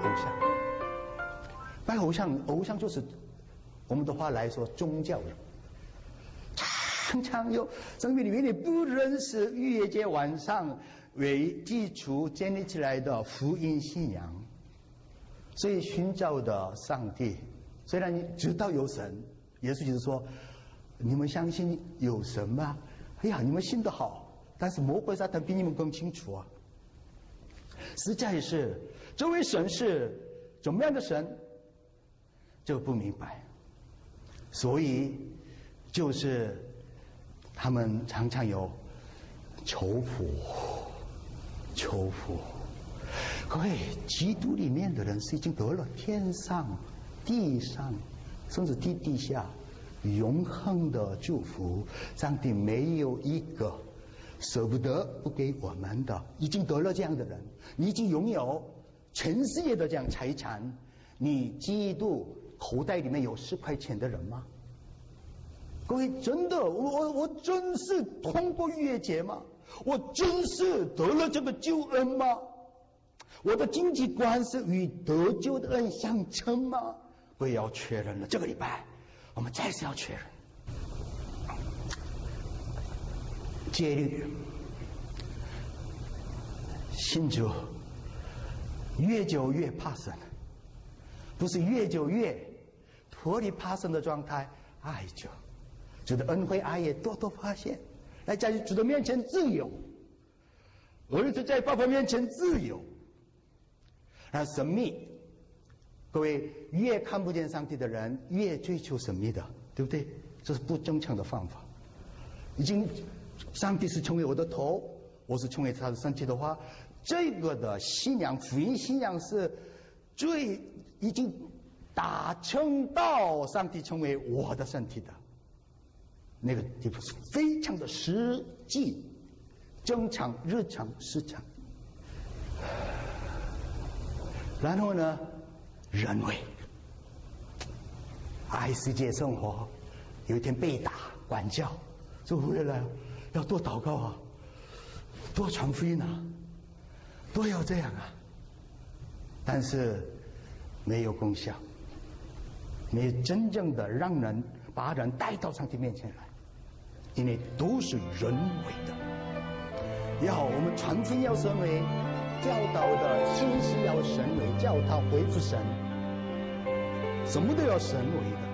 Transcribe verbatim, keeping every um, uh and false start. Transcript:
偶像。拜偶像，偶像就是我们的话来说宗教人，常常有生命里面你不认识逾越节晚上为基础建立起来的福音信仰，所以寻找的上帝，虽然你知道有神，耶稣就是说你们相信有神吗？哎呀，你们信得好，但是魔鬼撒旦比你们更清楚啊。实在是这位神是怎么样的神就不明白，所以就是他们常常有求福求福。各位，基督里面的人是已经得了天上地上甚至地底下永恒的祝福，上帝没有一个舍不得不给我们的。已经得了这样的人，你已经拥有全世界的这样财产，你基督口袋里面有十块钱的人吗？各位，真的，我我我真是通过逾越节吗？我真是得了这个救恩吗？我的经济观是与得救的恩相称吗？我也要确认了，这个礼拜我们再次要确认。戒律信主越久越怕神，不是越久越脱离怕神的状态，爱主，主的恩惠爱也多多发现，来在主的面前自由，儿子在爸爸面前自由，然后神秘。各位，越看不见上帝的人越追求神秘的，对不对？这是不正常的方法。已经上帝是成为我的头，我是成为他的身体的话，这个的信仰福音信仰是最已经达成到上帝成为我的身体的那个地步，是非常的实际正常日常市场。然后呢，人为爱世界生活，有一天被打管教，说回来要多祷告啊，多传福音啊，多要这样啊，但是没有功效，没有真正的让人把人带到上帝面前来，因为都是人为的。要我们传福音要神为，教导的信息要神为，教导回复神，什么都要神为的。